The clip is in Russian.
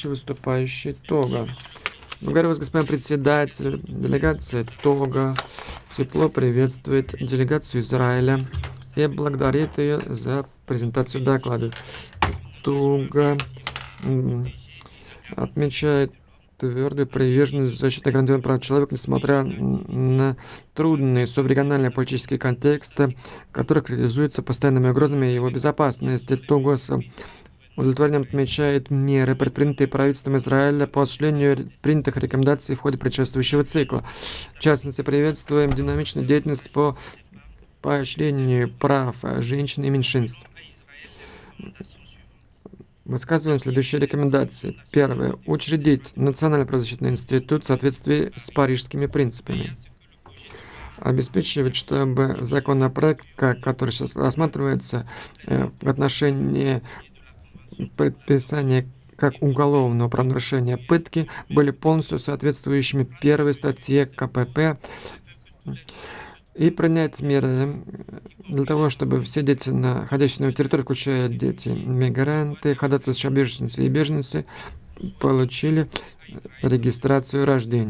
Следующий выступающий Того. Благодарю вас, господин председатель. Делегация Того тепло приветствует делегацию Израиля и благодарит ее за презентацию доклада. Того отмечает твердую приверженность защиты гражданских прав человека, несмотря на трудные субрегиональные политические контексты, которые характеризуются постоянными угрозами его безопасности. Того с удовлетворением отмечает меры, предпринятые правительством Израиля по осуществлению принятых рекомендаций в ходе предшествующего цикла. В частности, приветствуем динамичную деятельность по поощрению прав женщин и меньшинств. Высказываем следующие рекомендации. Первое. Учредить Национальный правозащитный институт в соответствии с парижскими принципами. Обеспечивать, чтобы законопроект, который сейчас рассматривается в отношении предписания как уголовного правонарушения пытки, были полностью соответствующими первой статье КПП, и принять меры для того, чтобы все дети, находящиеся на территории, включая дети мигранты, ходатайствующие о беженцы и беженцы, получили регистрацию рождения.